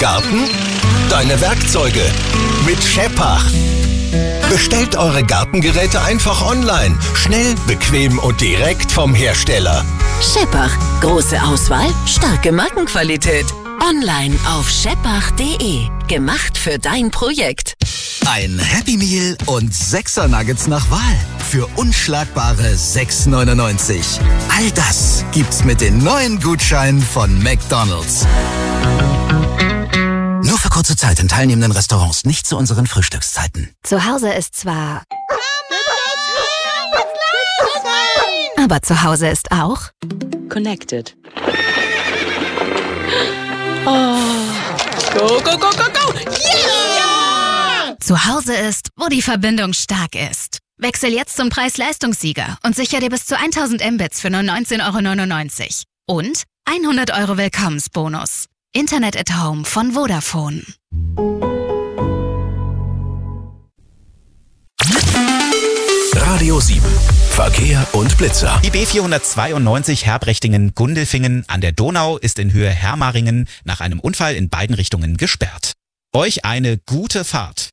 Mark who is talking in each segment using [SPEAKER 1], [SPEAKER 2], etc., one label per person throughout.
[SPEAKER 1] Garten? Deine Werkzeuge mit Scheppach. Bestellt eure Gartengeräte einfach online. Schnell, bequem und direkt vom Hersteller.
[SPEAKER 2] Scheppach. Große Auswahl, starke Markenqualität. Online auf scheppach.de. Gemacht für dein Projekt.
[SPEAKER 3] Ein Happy Meal und 6er Nuggets nach Wahl. Für unschlagbare 6,99. All das gibt's mit den neuen Gutscheinen von McDonald's. Nur für kurze Zeit in teilnehmenden Restaurants, nicht zu unseren Frühstückszeiten.
[SPEAKER 4] Zu Hause ist zwar... Aber zu Hause ist auch...
[SPEAKER 2] Connected. Oh. Go, go, go, go, go!
[SPEAKER 4] Yeah! Zu Hause ist, wo die Verbindung stark ist. Wechsel jetzt zum Preis-Leistungssieger und sicher dir bis zu 1000 Mbits für nur 19,99 € und 100 € Willkommensbonus. Internet at Home von Vodafone.
[SPEAKER 1] Radio 7. Verkehr und Blitzer.
[SPEAKER 5] Die B492 Herbrechtingen-Gundelfingen an der Donau ist in Höhe Hermaringen nach einem Unfall in beiden Richtungen gesperrt. Euch eine gute Fahrt.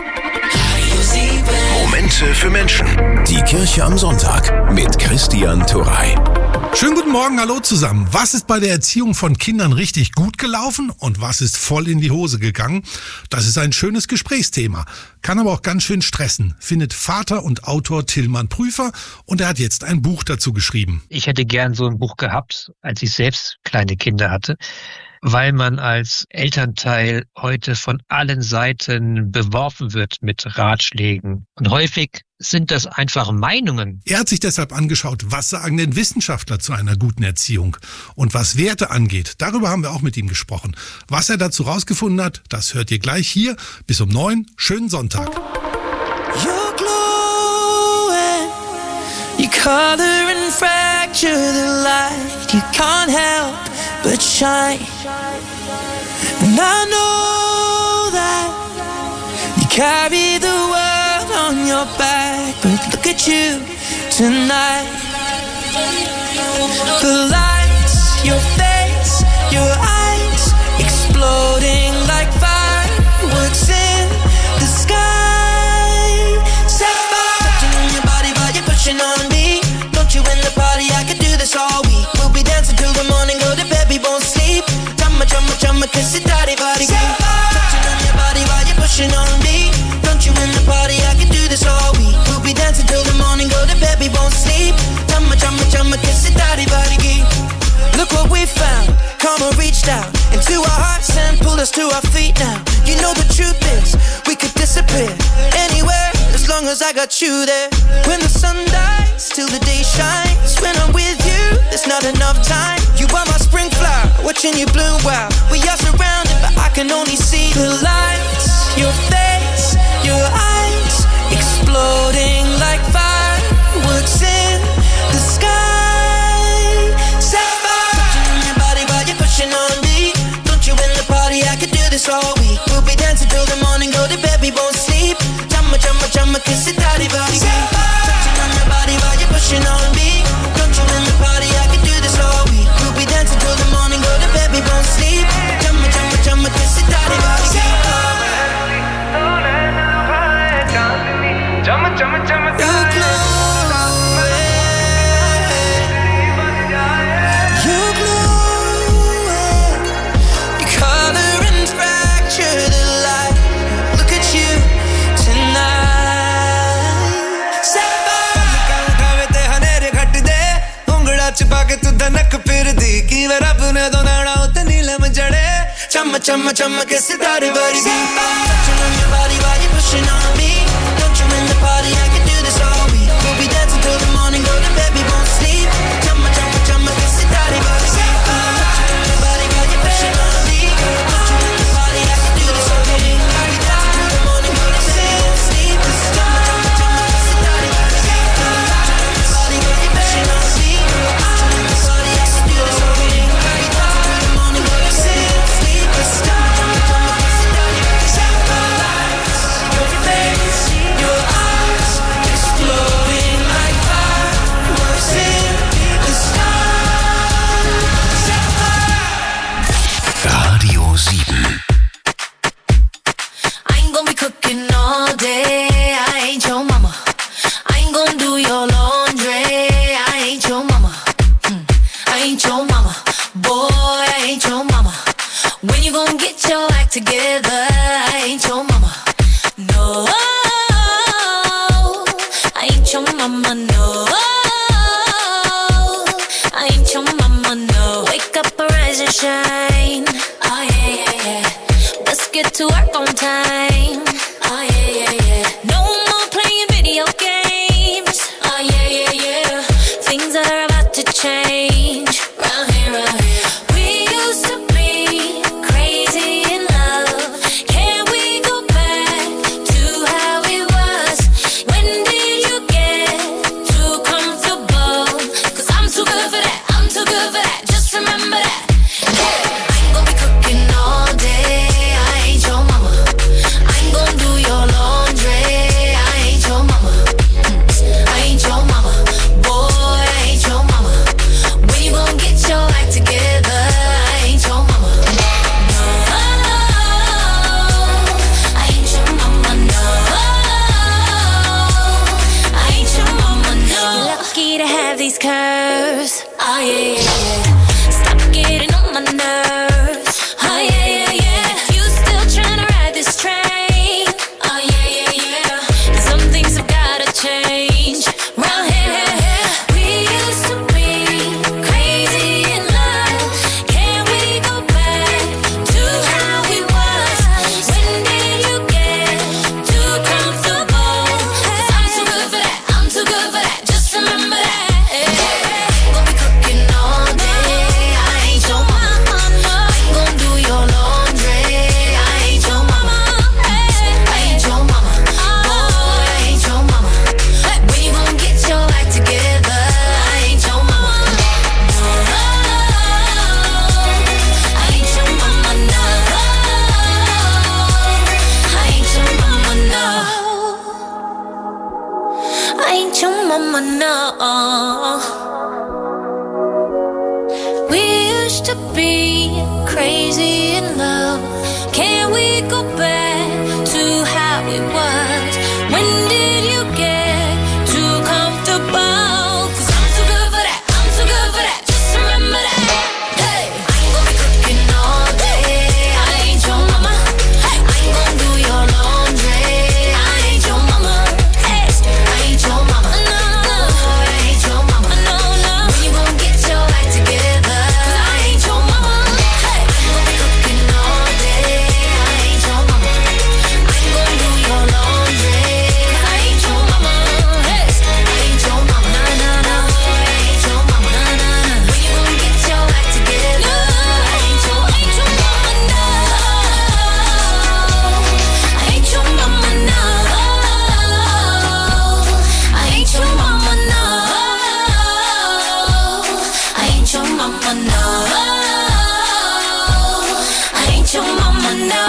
[SPEAKER 1] Momente für Menschen. Die Kirche am Sonntag mit Christian Turey.
[SPEAKER 6] Schönen guten Morgen, hallo zusammen. Was ist bei der Erziehung von Kindern richtig gut gelaufen und was ist voll in die Hose gegangen? Das ist ein schönes Gesprächsthema, kann aber auch ganz schön stressen, findet Vater und Autor Tillmann Prüfer und er hat jetzt ein Buch dazu geschrieben.
[SPEAKER 7] Ich hätte gern so ein Buch gehabt, als ich selbst kleine Kinder hatte, weil man als Elternteil heute von allen Seiten beworfen wird mit Ratschlägen. Und häufig sind das einfach Meinungen.
[SPEAKER 6] Er hat sich deshalb angeschaut, was sagen denn Wissenschaftler zu einer guten Erziehung? Und was Werte angeht, darüber haben wir auch mit ihm gesprochen. Was er dazu rausgefunden hat, das hört ihr gleich hier. Bis um 9. Schönen Sonntag.
[SPEAKER 8] You're glowing, you color and fracture the light. You can't help but shine. And I know that you carry the world on your back, but look at you tonight. The lights, your face, your eyes, exploding like fireworks in the sky. Set fire, touching on your body while you're pushing on me. Don't you in the party, I could do this all week. We'll be dancing till the morning, go to bed, we won't sleep. Chumma, chumma, chumma, kiss it, daddy, body, girl. Touching on your body while you're pushing on me. Don't you in the party, I could do this all week. We'll be dancing till the morning, go to bed, we won't sleep. Chumma, chumma, chumma, kiss it, daddy, body, girl. Look what we found, karma reached out into our hearts and pulled us to our feet now. You know the truth is, we could disappear anywhere as long as I got you there. When the sun dies, till the day shines. When I'm with you, there's not enough time. You are my spring flower, watching you bloom wild. We are surrounded, but I can only see the lights. Your face, your eyes, exploding like fireworks in the sky. Pushing on me, don't you in the party, I could do this all week. We'll be dancing till the morning, go to bed, we won't sleep. Chumma, chumma, chumma, kiss it, daddy, body, girl. Touching on your body while you're pushing on me. Don't you in the party, I could do this all week. We'll be dancing till the morning, go to bed, we won't sleep. Chumma, chumma, chumma, kiss it, daddy, body, girl. Chumma, chumma, chumma, you're glowing. Chumma, chumma, chumma, kiss it, daddy, body, girl. Touching on your body while you're pushing on me. Don't you in the party, I can do this all week. We'll be dancing till the morning, go to bed, we won't sleep. Chumma, chumma, chumma, kiss it, daddy, body, girl. Touching on your body while you're pushing on me. Don't you in the party, I can do this all week. We'll be dancing till the morning, go to bed, we won't sleep. Chumma, chumma, chumma, kiss it, daddy, body, girl. Touching on your body while you're pushing on me. Don't you in the party, I can do this all week. We'll be dancing till the morning, go to bed, we won't sleep. Chumma, chumma, chumma, kiss it, daddy, body, girl. Your face, your eyes, together. I ain't your mama, no. I ain't your mama, no. I ain't your mama, no. Wake up, arise and shine. Oh yeah, yeah, yeah. Let's get to work on time. Oh yeah, yeah, yeah. No more playing video games. Oh yeah, yeah, yeah. Things are about to change. Round here, round here. We used to be crazy in love. Can we go back to how it was? When did you get too comfortable? 'Cause I'm too good for that. I'm too good for that. Just remember that. Yeah. I ain't gonna be cooking all day. I ain't your mama. I ain't gonna do your laundry. I ain't your mama. I ain't your mama. Boy, I ain't your mama. When you gonna get your act together? I ain't your mama. No, I ain't your mama. No, I ain't your mama. No. Lucky to have these curves. Oh yeah, yeah, yeah. Stop getting on my nerves. Oh yeah, yeah, yeah. You still tryna ride this train? Oh yeah, yeah, yeah. Some things have gotta change. Round here, we used to be crazy in love. Can we go back to how we was? When did you get too comfortable? 'Cause I'm too good for that. I'm too good for that. Just remember that. Gonna be cooking all day. I ain't your mama. I ain't gonna do your laundry. I ain't your mama. I ain't your mama. Boy, I ain't your mama. When you gonna get your act together? I ain't your mama. No, I ain't your mama. No, I ain't your mama. No, I ain't your mama. No. We used to be crazy in love. Can we go back to how it was? When did you get too comfortable? 'Cause I'm too good for that. I'm too good for that. Just remember that. Hey, I ain't gonna be cooking all day. I ain't your mama. I ain't gonna do your laundry. I ain't your mama. Hey, I ain't your mama. No, no, I ain't your mama. No, no. When you gonna get your act together? 'Cause I ain't your mama. Hey, I ain't gonna be cooking all day. I ain't your mama. I ain't gonna do your laundry. 'Cause I ain't your mama. Hey, I ain't your mama. No, no, no. I ain't your mama. No, no, no. When you gonna get your act together? I ain't your mama. No, I ain't your mama. No, I ain't your mama. No, I ain't your mama. No, I ain't your mama. No.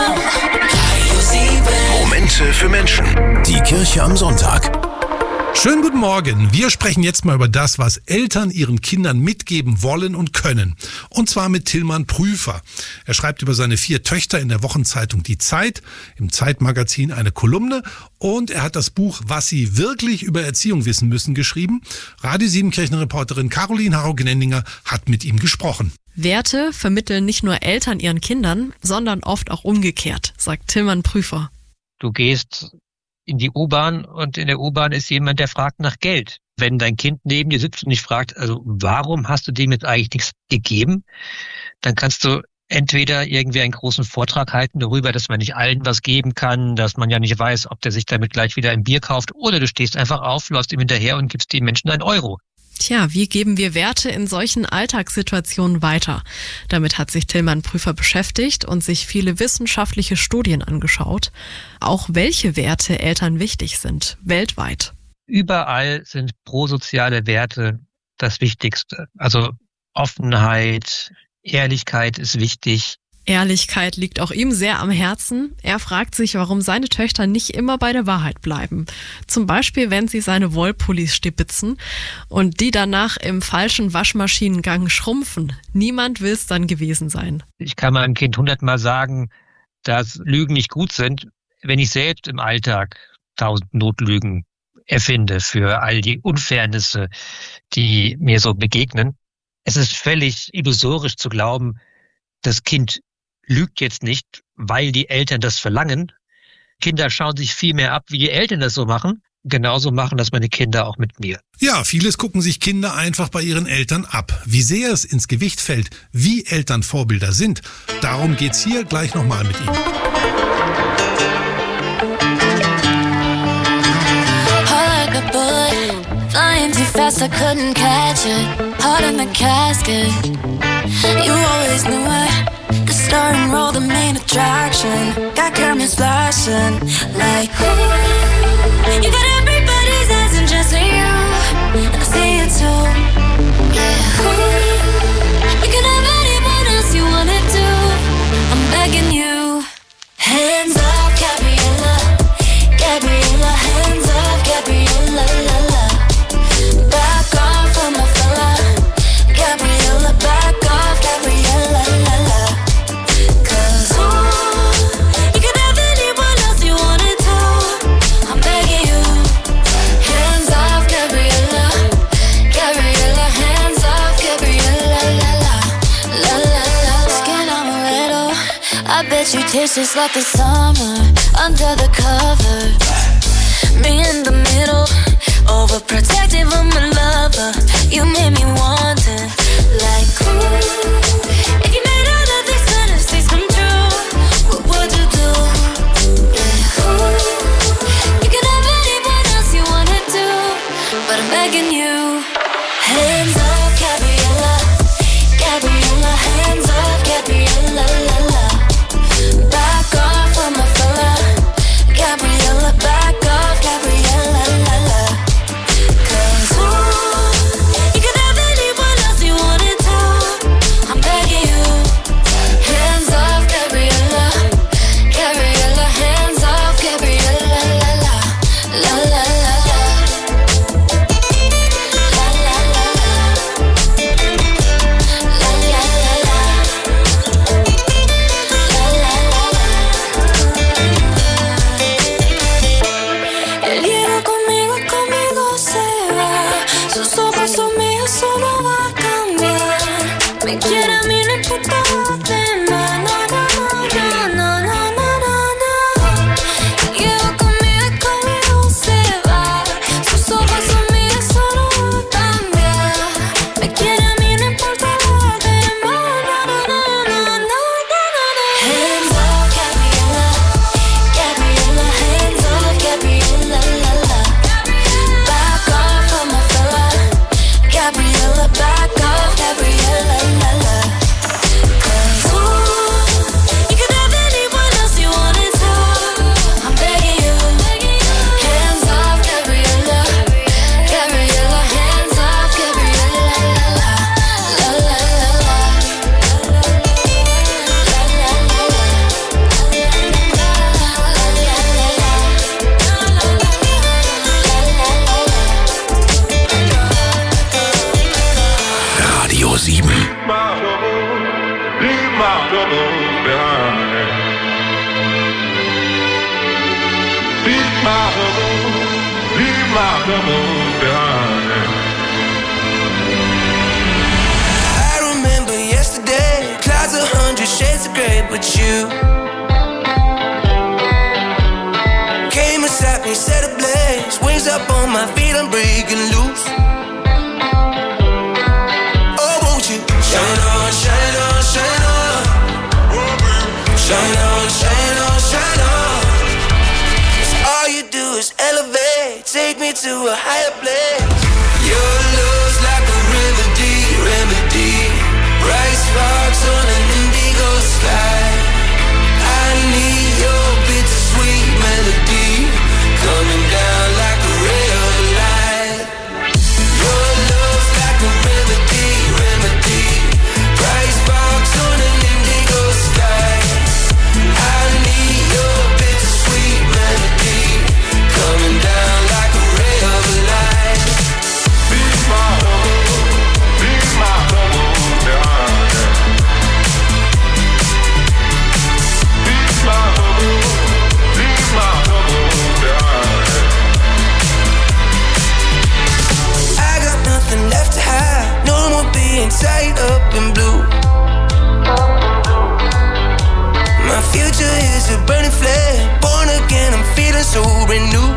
[SPEAKER 1] Momente für Menschen. Die Kirche am Sonntag.
[SPEAKER 6] Schönen guten Morgen. Wir sprechen jetzt mal über das, was Eltern ihren Kindern mitgeben wollen und können. Und zwar mit Tillmann Prüfer. Er schreibt über seine 4 Töchter in der Wochenzeitung Die Zeit, im Zeitmagazin eine Kolumne und er hat das Buch Was sie wirklich über Erziehung wissen müssen geschrieben. Radio Siebenkirchen-Reporterin Caroline Harro-Gnendinger hat mit ihm gesprochen.
[SPEAKER 9] Werte vermitteln nicht nur Eltern ihren Kindern, sondern oft auch umgekehrt, sagt Tillmann Prüfer.
[SPEAKER 7] Du gehst in die U-Bahn und in der U-Bahn ist jemand, der fragt nach Geld. Wenn dein Kind neben dir sitzt und dich fragt, also warum hast du dem jetzt eigentlich nichts gegeben, dann kannst du entweder irgendwie einen großen Vortrag halten darüber, dass man nicht allen was geben kann, dass man ja nicht weiß, ob der sich damit gleich wieder ein Bier kauft, oder du stehst einfach auf, läufst ihm hinterher und gibst dem Menschen 1 Euro.
[SPEAKER 9] Tja, wie geben wir Werte in solchen Alltagssituationen weiter? Damit hat sich Tillmann Prüfer beschäftigt und sich viele wissenschaftliche Studien angeschaut. Auch welche Werte Eltern wichtig sind, weltweit.
[SPEAKER 7] Überall sind prosoziale Werte das Wichtigste. Also Offenheit, Ehrlichkeit ist wichtig.
[SPEAKER 9] Ehrlichkeit liegt auch ihm sehr am Herzen. Er fragt sich, warum seine Töchter nicht immer bei der Wahrheit bleiben. Zum Beispiel, wenn sie seine Wollpullis stibitzen und die danach im falschen Waschmaschinengang schrumpfen. Niemand will es dann gewesen sein.
[SPEAKER 7] Ich kann meinem Kind 100-mal sagen, dass Lügen nicht gut sind, wenn ich selbst im Alltag 1000 Notlügen erfinde für all die Unfairnisse, die mir so begegnen. Es ist völlig illusorisch zu glauben, das Kind lügt jetzt nicht, weil die Eltern das verlangen. Kinder schauen sich viel mehr ab, wie die Eltern das so machen. Genauso machen das meine Kinder auch mit mir.
[SPEAKER 6] Ja, vieles gucken sich Kinder einfach bei ihren Eltern ab. Wie sehr es ins Gewicht fällt, wie Eltern Vorbilder sind, darum geht's hier gleich nochmal mit Ihnen.
[SPEAKER 10] Flying too fast, I couldn't catch it. Heart in the casket. You always knew it. The star and roll, the main attraction. Got cameras flashing like ooh. You got everybody's eyes and just you. And I see it too. Yeah. Ooh. You can have anyone else you wanna do. I'm begging you. Hands off, Gabriella. Gabriella, hands off, Gabriella, la la. Back off from my fella. Gabriella, back off, Gabriella, la la. 'Cause you can have anyone else you wanted to. I'm begging you. Hands off, Gabriella. Gabriella, hands off, Gabriella, la la. La la la. Skin amaretto. I bet you taste just like the summer under the covers. Me in the middle, overprotective of my lover. You made me want it, like ooh. If you made all of these fantasies come true, what would you do? Yeah, ooh. You can have anyone else you wanna do, but I'm begging you. Hands off, Gabriella. Gabriella, hands off, Gabriella, la la. Back off from my fella. Gabriella, back off, Gabriella, la la. 'Cause you can have anyone else you wanted to. I'm begging you. Hands off, Gabriella. Gabriella, hands off, Gabriella, la la. La la la la. La la la la. La la la la. La la la la. El hielo conmigo se va. Sus ojos son míos, eso no va a cambiar. Me quiere a mí, no importa lo demás. No, no, no, no, no, no, no, no. El hielo conmigo se va. Sus ojos son míos, eso no va a cambiar. Me quiere a mí, no importa lo demás. No, no, no, no, no, no, no. Hands off, Gabriella. Gabriella, hands off, Gabriella, la la. Back off from my fella. Gabriella, back off, Gabriella, la la. 'Cause you can have anyone else you wanted to. I'm begging you. Hands off, Gabriella. Gabriella, hands off, Gabriella, la la. La la la la. La la la
[SPEAKER 1] Radio 7.
[SPEAKER 8] I remember yesterday, clouds 100 shades of gray, but you came and sat me, set ablaze, wings up on my feet, I'm breaking loose. Oh, won't you shine on, shine on, shine on, shine on, shine on, shine on. 'Cause all you do is elevate, take me to a higher place. Your love's like a remedy, remedy. Bright sparks on an indigo sky. I need your bittersweet melody coming down like a ray of light. Your love's like a remedy, remedy. Bright sparks on an indigo sky. I need your bittersweet melody coming down like a ray of light. renew.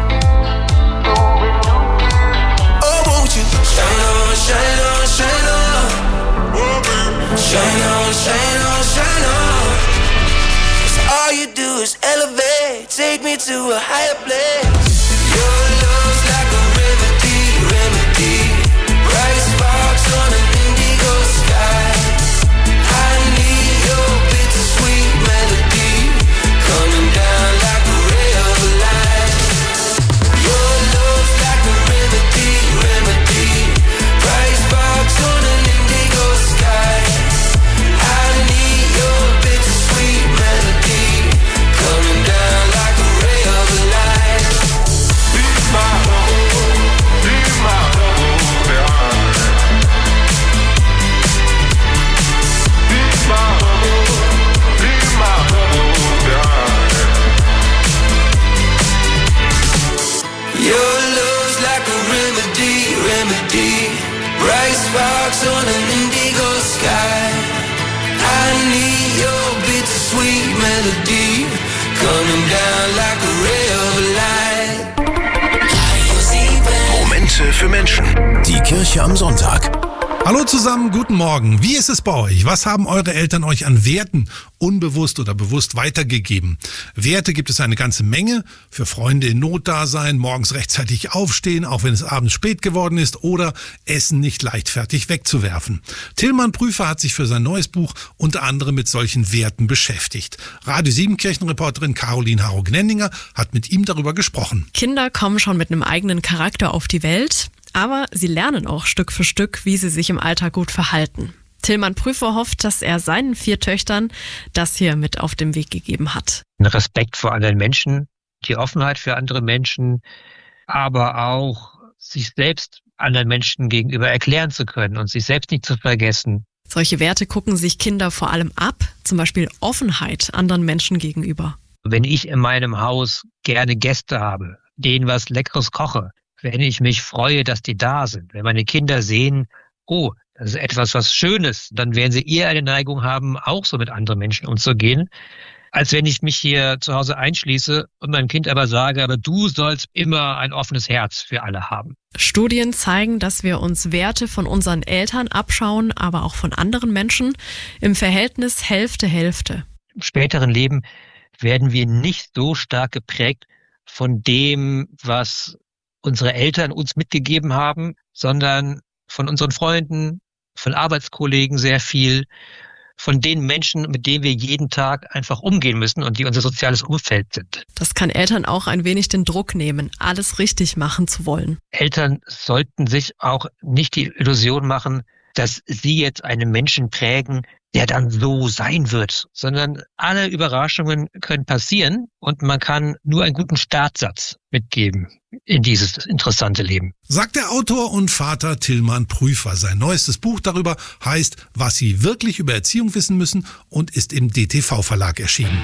[SPEAKER 8] Oh, won't you shine on, shine on, shine on. Shine on, shine on, shine on. 'Cause all you do is elevate, take me to a higher place. Your love's like a remedy, remedy. Bright sparks on an indigo sky. I need your bittersweet melody coming down like a ray of light. Your love's like a remedy, remedy. Bright sparks on an indigo sky. I need your bittersweet melody coming down like a ray of light. Be my home, be my home, be my home, be my home. Your love's like a remedy, remedy. Bright sparks on an indigo sky. I need your bittersweet melody coming down like a ray of light.
[SPEAKER 1] Momente für Menschen. Die Kirche am Sonntag.
[SPEAKER 6] Hallo zusammen, guten Morgen. Wie ist es bei euch? Was haben eure Eltern euch an Werten unbewusst oder bewusst weitergegeben? Werte gibt es eine ganze Menge. Für Freunde in Not da sein, morgens rechtzeitig aufstehen, auch wenn es abends spät geworden ist, oder Essen nicht leichtfertig wegzuwerfen. Tillmann Prüfer hat sich für sein neues Buch unter anderem mit solchen Werten beschäftigt. Radio 7 Kirchenreporterin Caroline Harro-Gnendinger hat mit ihm darüber gesprochen.
[SPEAKER 9] Kinder kommen schon mit einem eigenen Charakter auf die Welt. Aber sie lernen auch Stück für Stück, wie sie sich im Alltag gut verhalten. Tillmann Prüfer hofft, dass er seinen 4 Töchtern das hier mit auf den Weg gegeben hat.
[SPEAKER 7] Respekt vor anderen Menschen, die Offenheit für andere Menschen, aber auch sich selbst anderen Menschen gegenüber erklären zu können und sich selbst nicht zu vergessen.
[SPEAKER 9] Solche Werte gucken sich Kinder vor allem ab, zum Beispiel Offenheit anderen Menschen gegenüber.
[SPEAKER 7] Wenn ich in meinem Haus gerne Gäste habe, denen was Leckeres koche, wenn ich mich freue, dass die da sind, wenn meine Kinder sehen, oh, das ist etwas, was Schönes, dann werden sie eher eine Neigung haben, auch so mit anderen Menschen umzugehen, als wenn ich mich hier zu Hause einschließe und meinem Kind aber sage, aber du sollst immer ein offenes Herz für alle haben.
[SPEAKER 9] Studien zeigen, dass wir uns Werte von unseren Eltern abschauen, aber auch von anderen Menschen im Verhältnis Hälfte-Hälfte.
[SPEAKER 7] Im späteren Leben werden wir nicht so stark geprägt von dem, was unsere Eltern uns mitgegeben haben, sondern von unseren Freunden, von Arbeitskollegen sehr viel, von den Menschen, mit denen wir jeden Tag einfach umgehen müssen und die unser soziales Umfeld sind.
[SPEAKER 9] Das kann Eltern auch ein wenig den Druck nehmen, alles richtig machen zu wollen.
[SPEAKER 7] Eltern sollten sich auch nicht die Illusion machen, dass sie jetzt einen Menschen prägen, der dann so sein wird, sondern alle Überraschungen können passieren und man kann nur einen guten Startsatz mitgeben in dieses interessante Leben.
[SPEAKER 6] Sagt der Autor und Vater Tillmann Prüfer. Sein neuestes Buch darüber heißt Was Sie wirklich über Erziehung wissen müssen und ist im DTV-Verlag erschienen.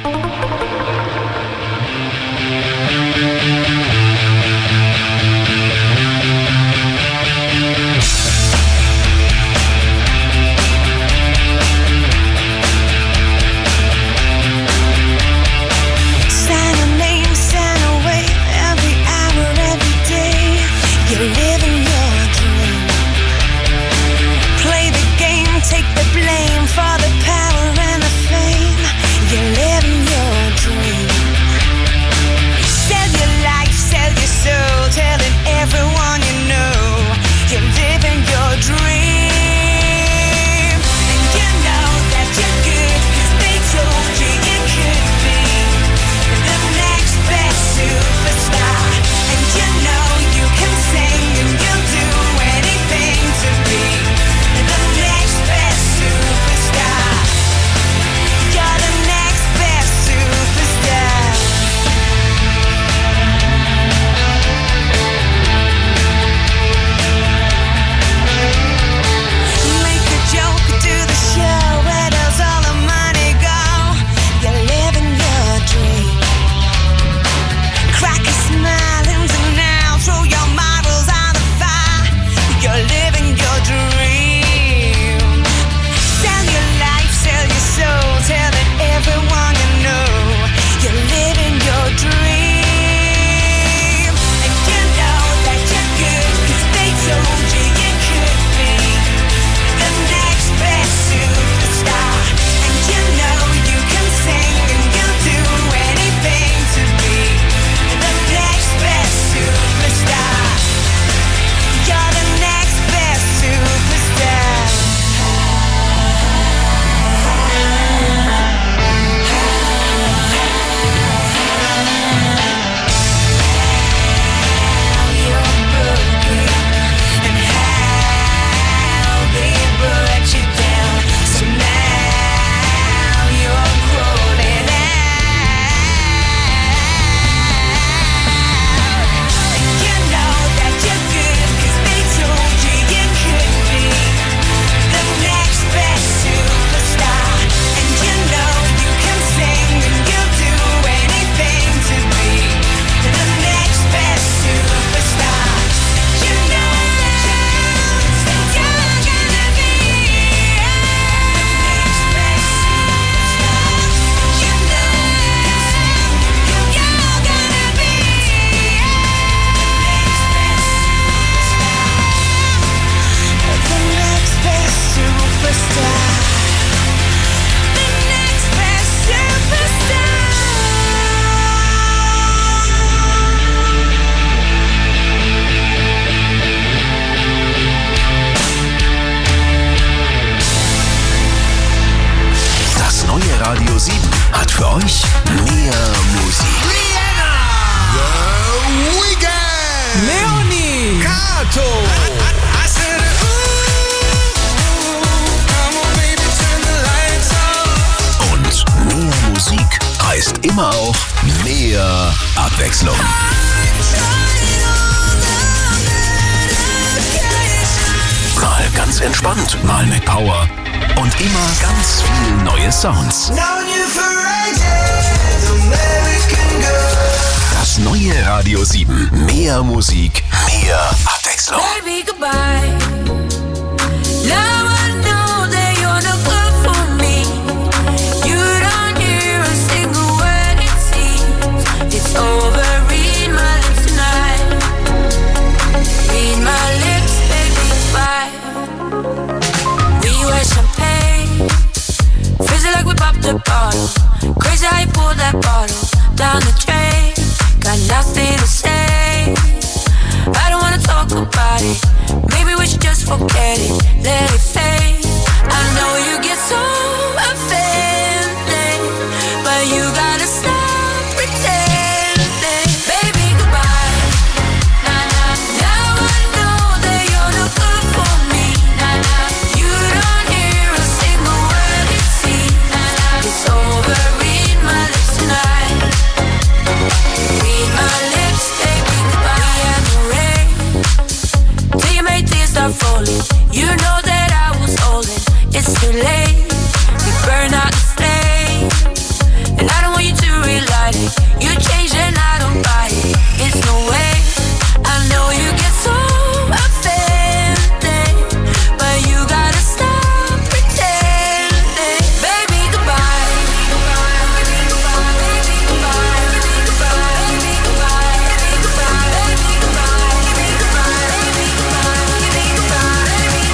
[SPEAKER 10] Take the blame for the power and the fame. You're living your dream.
[SPEAKER 1] Abwechslung. Mal ganz entspannt, mal mit Power und immer ganz viel neue Sounds. Das neue Radio 7. Mehr Musik, mehr Abwechslung.
[SPEAKER 10] Baby, goodbye. Now I know that you're not good for me. You don't hear a single word it seems. It's over, read my lips tonight. Read my lips, baby, goodbye. We were champagne, fizzy like we popped a bottle. Crazy how you pulled that bottle down the drain. Got nothing to say, I don't wanna talk about it. Maybe we should just forget it, let it fade. I know you get so offended, but you gotta stop pretending. Baby, goodbye. Now I know that you're not good for me. You don't hear a single word it seems. It's over, read my lips tonight. Read my lips, baby, goodbye. We had no rain till you made tears start falling. You know that I was holding. It's too late. We burn out the flame, and I don't want you to relight it. You changed and I don't buy it. It's no way. I know you get so offended, but you gotta stop pretending. Baby, goodbye. Baby, goodbye. Baby, goodbye. Baby, goodbye. Baby, goodbye. Baby, goodbye. Baby, goodbye. Baby, goodbye. Baby, goodbye. Baby, goodbye. Baby,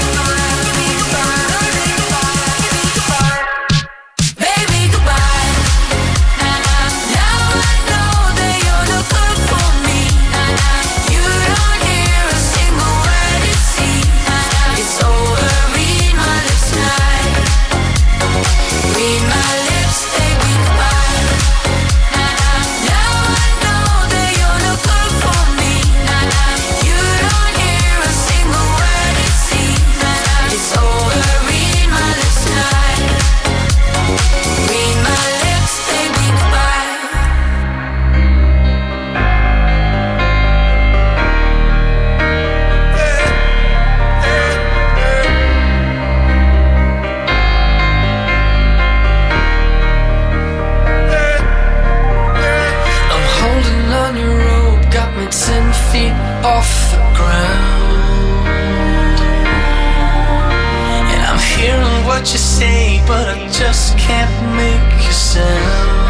[SPEAKER 10] goodbye. Baby, goodbye. Now I know that you're not good for me. You don't hear a single word it seems. It's over, read my lips tonight. Read my lips, baby, goodbye. Now I know that you're not good for me. You don't hear a single word it seems. It's over, read my lips tonight. Read my lips, baby, goodbye.
[SPEAKER 8] I'm holding on your rope, got me 10 feet off the ground. And I'm hearing what you say, but I just can't make a sound.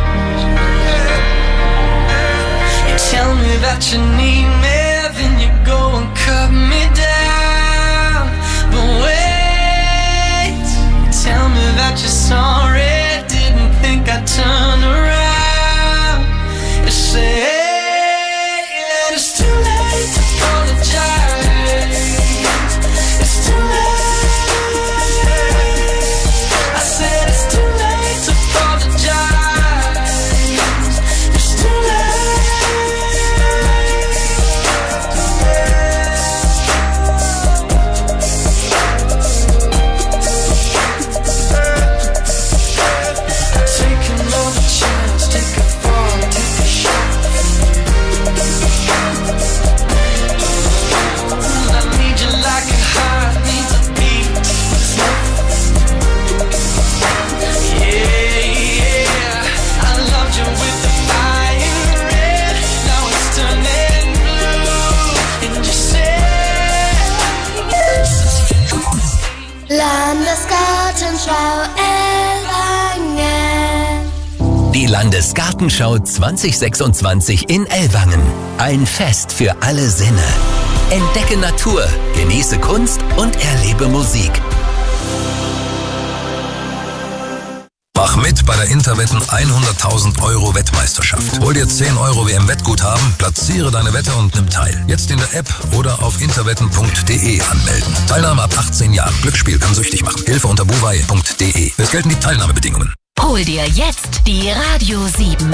[SPEAKER 8] You tell me that you need me, then you go and cut me down. But wait, you tell me that you're sorry, didn't think I'd turn around. You say that it's too late to apologize. It's too late. I said it's too late to apologize. It's too take another chance, take a fall, take a shot. I need you like a heart needs a beat. Yeah, I loved you with the fire red. Now it's turning blue. And you say
[SPEAKER 10] Landesgartenschau Ellwangen.
[SPEAKER 1] Die Landesgartenschau 2026 in Ellwangen. Ein Fest für alle Sinne. Entdecke Natur, genieße Kunst und erlebe Musik.
[SPEAKER 11] Mach mit bei der Interwetten 100.000 € Wettmeisterschaft. Hol dir 10 € WM-Wettguthaben, platziere deine Wette und nimm teil. Jetzt in der App oder auf interwetten.de anmelden. Teilnahme ab 18 Jahren. Glücksspiel kann süchtig machen. Hilfe unter buwei.de. Es gelten die Teilnahmebedingungen.
[SPEAKER 2] Hol dir jetzt die Radio 7